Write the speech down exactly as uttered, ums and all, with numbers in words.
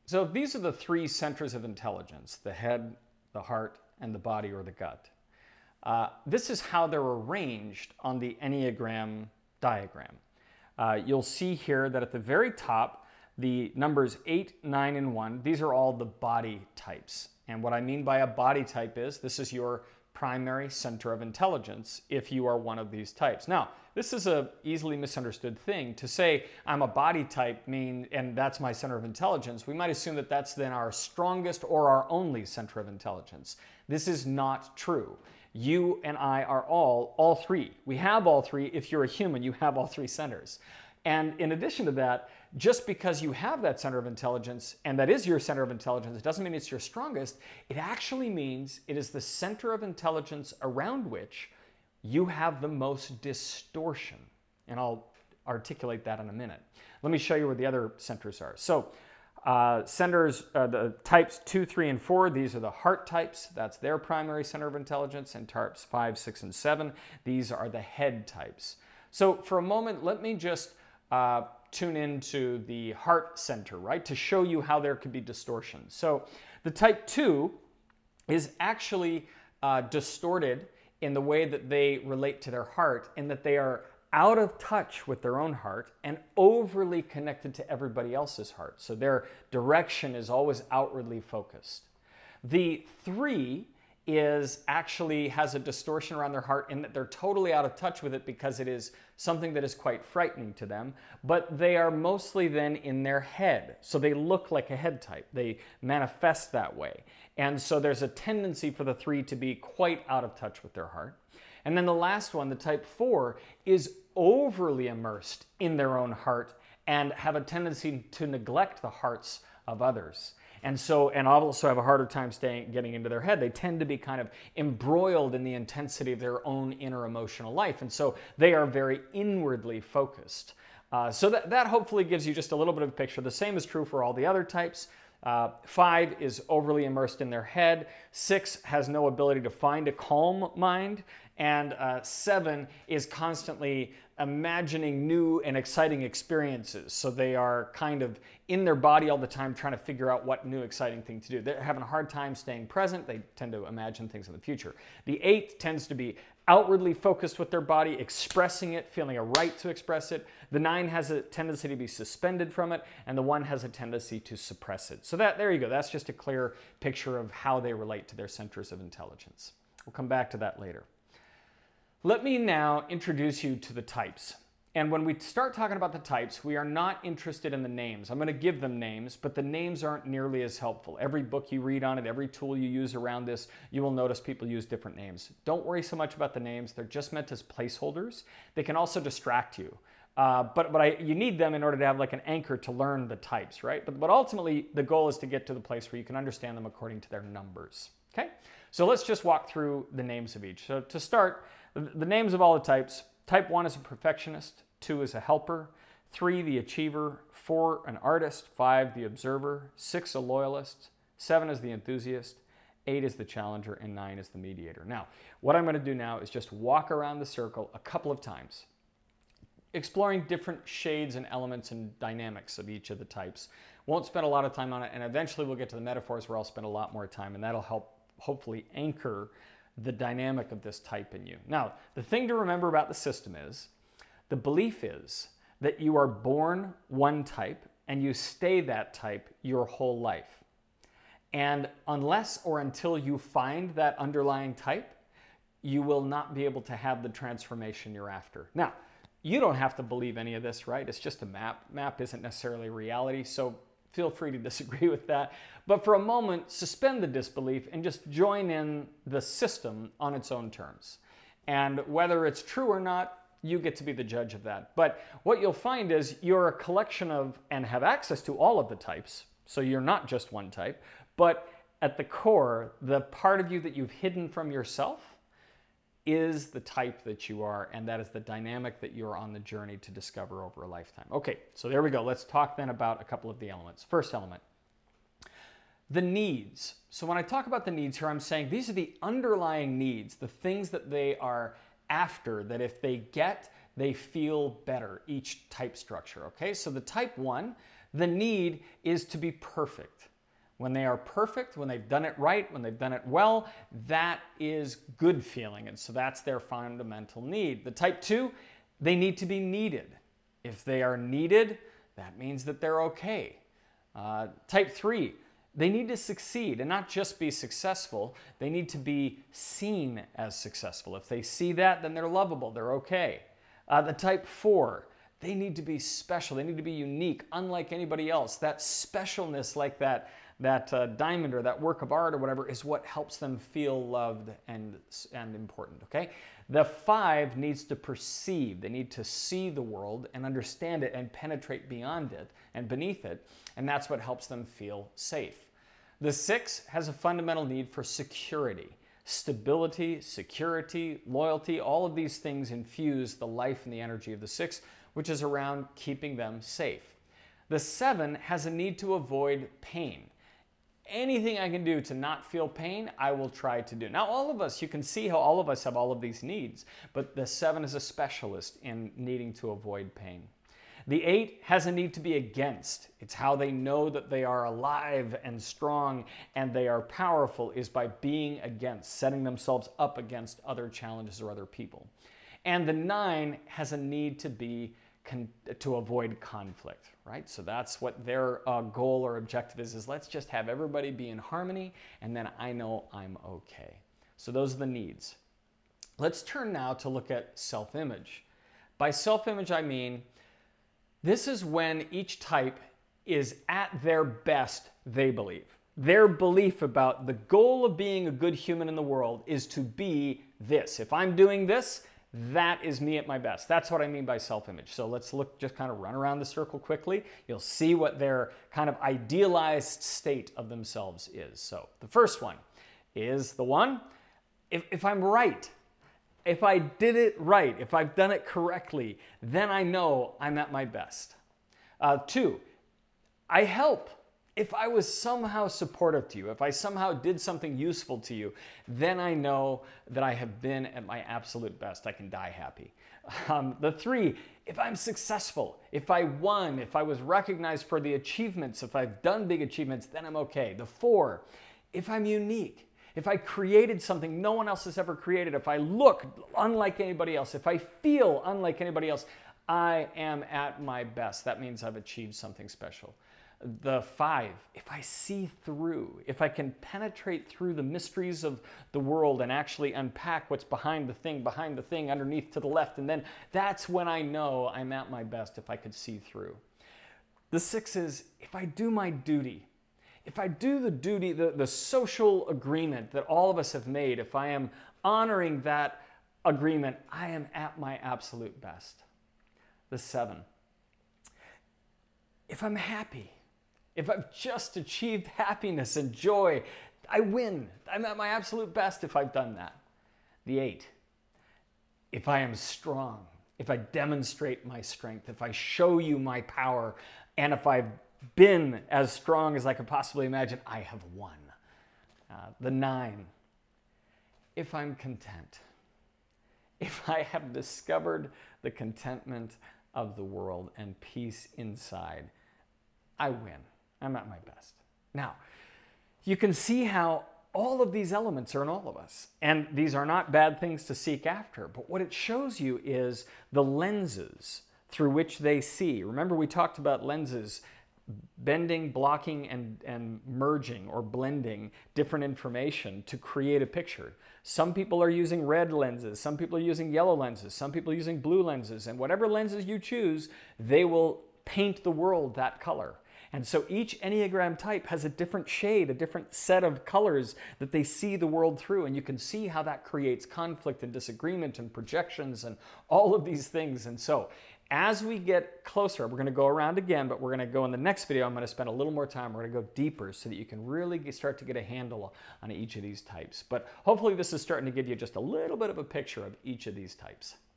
So these are the three centers of intelligence: the head, the heart, and the body or the gut. Uh, this is how they're arranged on the Enneagram diagram. Uh, you'll see here that at the very top, the numbers eight, nine, and one, these are all the body types. And what I mean by a body type is this is your primary center of intelligence if you are one of these types. Now, this is a easily misunderstood thing. To say I'm a body type mean, and that's my center of intelligence, we might assume that that's then our strongest or our only center of intelligence. This is not true. You and I are all, all three. We have all three. If you're a human, you have all three centers. And in addition to that, just because you have that center of intelligence, and that is your center of intelligence, it doesn't mean it's your strongest. It actually means it is the center of intelligence around which you have the most distortion. And I'll articulate that in a minute. Let me show you where the other centers are. So uh, centers, uh, the types two, three, and four, these are the heart types. That's their primary center of intelligence. And types five, six, and seven, these are the head types. So for a moment, let me just uh, tune into the heart center, right, to show you how there could be distortions. So the type two is actually uh, distorted in the way that they relate to their heart, in that they are out of touch with their own heart and overly connected to everybody else's heart. So their direction is always outwardly focused. The three is actually has a distortion around their heart in that they're totally out of touch with it because it is something that is quite frightening to them, but they are mostly then in their head. So they look like a head type. They manifest that way. And so there's a tendency for the three to be quite out of touch with their heart. And then the last one, the type four, is overly immersed in their own heart and have a tendency to neglect the hearts of others. And so, and also have a harder time staying, getting into their head. They tend to be kind of embroiled in the intensity of their own inner emotional life. And so they are very inwardly focused. Uh, so that, that hopefully gives you just a little bit of a picture. The same is true for all the other types. Uh, five is overly immersed in their head. Six has no ability to find a calm mind. And uh, seven is constantly imagining new and exciting experiences. So they are kind of in their body all the time trying to figure out what new exciting thing to do. They're having a hard time staying present. They tend to imagine things in the future. The eight tends to be outwardly focused with their body, expressing it, feeling a right to express it. The nine has a tendency to be suspended from it, and the one has a tendency to suppress it. So that, there you go. That's just a clear picture of how they relate to their centers of intelligence. We'll come back to that later. Let me now introduce you to the types. And when we start talking about the types, we are not interested in the names. I'm going to give them names, but the names aren't nearly as helpful. Every book you read on it, every tool you use around this, you will notice people use different names. Don't worry so much about the names. They're just meant as placeholders. They can also distract you. Uh, but but I, you need them in order to have like an anchor to learn the types, right? But, but ultimately, the goal is to get to the place where you can understand them according to their numbers. Okay? So let's just walk through the names of each. So to start, the names of all the types: type one is a perfectionist, two is a helper, three the achiever, four an artist, five the observer, six a loyalist, seven is the enthusiast, eight is the challenger, and nine is the mediator. Now, what I'm going to do now is just walk around the circle a couple of times, exploring different shades and elements and dynamics of each of the types. Won't spend a lot of time on it, and eventually we'll get to the metaphors where I'll spend a lot more time, and that'll help hopefully anchor the dynamic of this type in you. Now, the thing to remember about the system is, the belief is that you are born one type and you stay that type your whole life. And unless or until you find that underlying type, you will not be able to have the transformation you're after. Now, you don't have to believe any of this, right? It's just a map. Map isn't necessarily reality, so feel free to disagree with that. But for a moment, suspend the disbelief and just join in the system on its own terms. And whether it's true or not, you get to be the judge of that. But what you'll find is you're a collection of, and have access to all of the types, so you're not just one type, but at the core, the part of you that you've hidden from yourself is the type that you are, and that is the dynamic that you're on the journey to discover over a lifetime. Okay, so there we go. Let's talk then about a couple of the elements. First element, the needs. So when I talk about the needs here, I'm saying these are the underlying needs, the things that they are after, that if they get, they feel better, each type structure, okay? So the type one, The need is to be perfect. When they are perfect, when they've done it right, when they've done it well, that is good feeling. And so that's their fundamental need. The type two, they need to be needed. If they are needed, that means that they're okay. Uh, type three, they need to succeed and not just be successful. They need to be seen as successful. If they see that, then they're lovable, they're okay. Uh, the type four, they need to be special. They need to be unique, unlike anybody else. That specialness, like that, that uh, diamond or that work of art or whatever, is what helps them feel loved and, and important, okay? The five needs to perceive. They need to see the world and understand it and penetrate beyond it and beneath it, and that's what helps them feel safe. The six has a fundamental need for security. Stability, security, loyalty, all of these things infuse the life and the energy of the six, which is around keeping them safe. The seven has a need to avoid pain. Anything I can do to not feel pain, I will try to do. Now, all of us, you can see how all of us have all of these needs, but the seven is a specialist in needing to avoid pain. The eight has a need to be against. It's how they know that they are alive and strong and they are powerful, is by being against, setting themselves up against other challenges or other people. And the nine has a need to be to avoid conflict, right? So that's what their uh, goal or objective is, is let's just have everybody be in harmony and then I know I'm okay. So those are the needs. Let's turn now to look at self-image. By self-image, I mean, this is when each type is at their best, they believe. Their belief about the goal of being a good human in the world is to be this. If I'm doing this, that is me at my best. That's what I mean by self-image. So let's look, just kind of run around the circle quickly. You'll see what their kind of idealized state of themselves is. So the first one is the one, if, if I'm right, if I did it right, if I've done it correctly, then I know I'm at my best. Uh, two, I help. If I was somehow supportive to you, if I somehow did something useful to you, then I know that I have been at my absolute best. I can die happy. Um, the three, if I'm successful, if I won, if I was recognized for the achievements, if I've done big achievements, then I'm okay. The four, if I'm unique, if I created something no one else has ever created, if I look unlike anybody else, if I feel unlike anybody else, I am at my best. That means I've achieved something special. The five, if I see through, if I can penetrate through the mysteries of the world and actually unpack what's behind the thing, behind the thing, underneath to the left, and then that's when I know I'm at my best, if I could see through. The six is, if I do my duty, if I do the duty, the, the social agreement that all of us have made, if I am honoring that agreement, I am at my absolute best. The seven, if I'm happy, if I've just achieved happiness and joy, I win. I'm at my absolute best if I've done that. The eight, if I am strong, if I demonstrate my strength, if I show you my power, and if I've been as strong as I could possibly imagine, I have won. Uh, the nine, if I'm content, if I have discovered the contentment of the world and peace inside, I win. I'm at my best. Now, you can see how all of these elements are in all of us. And these are not bad things to seek after, but what it shows you is the lenses through which they see. Remember, we talked about lenses bending, blocking, and, and merging or blending different information to create a picture. Some people are using red lenses, some people are using yellow lenses, some people are using blue lenses, and whatever lenses you choose, they will paint the world that color. And so each Enneagram type has a different shade, a different set of colors that they see the world through. And you can see how that creates conflict and disagreement and projections and all of these things. And so as we get closer, we're going to go around again, but we're going to go in the next video. I'm going to spend a little more time. We're going to go deeper so that you can really start to get a handle on each of these types. But hopefully this is starting to give you just a little bit of a picture of each of these types.